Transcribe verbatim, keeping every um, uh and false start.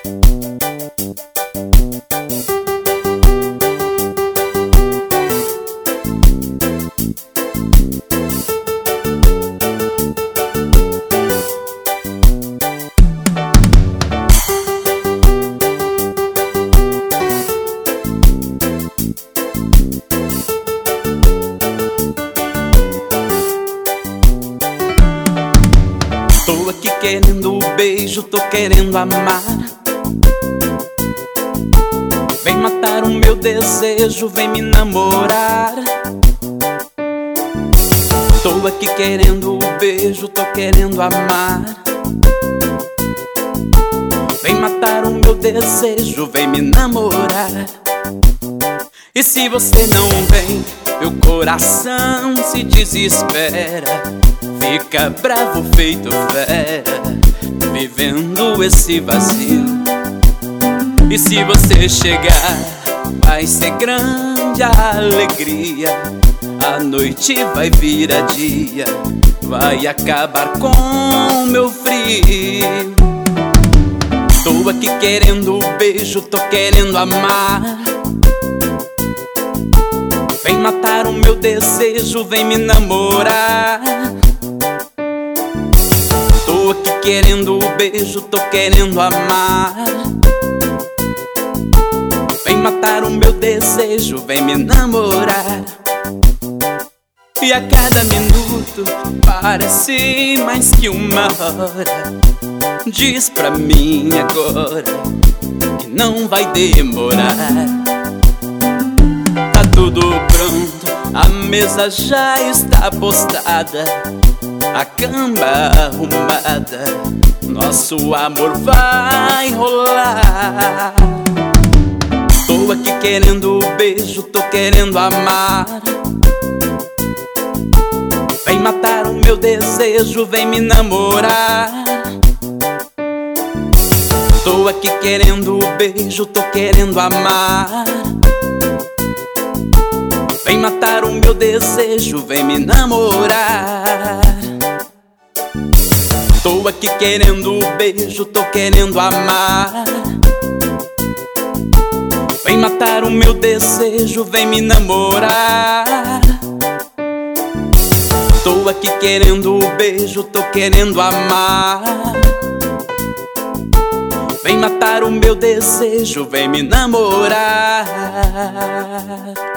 Tô aqui querendo um beijo, tô querendo amar. Vem matar o meu desejo, vem me namorar. Tô aqui querendo um beijo, tô querendo amar. Vem matar o meu desejo, vem me namorar. E se você não vem, meu coração se desespera, fica bravo feito fera, vivendo esse vazio. E se você chegar, vai ser grande a alegria. A noite vai virar dia, vai acabar com o meu frio. Tô aqui querendo um beijo, tô querendo amar. Vem matar o meu desejo, vem me namorar. Tô aqui querendo um beijo, tô querendo amar. Vem matar o meu desejo, vem me namorar. E a cada minuto parece mais que uma hora. Diz pra mim agora que não vai demorar. Tá tudo pronto, a mesa já está postada, a cama arrumada, nosso amor vai rolar. Tô aqui querendo um beijo, tô querendo amar. Vem matar o meu desejo, vem me namorar. Tô aqui querendo um beijo, tô querendo amar. Vem matar o meu desejo, vem me namorar. Tô aqui querendo um beijo, tô querendo amar. Vem matar o meu desejo, vem me namorar. Tô aqui querendo um beijo, tô querendo amar. Vem matar o meu desejo, vem me namorar.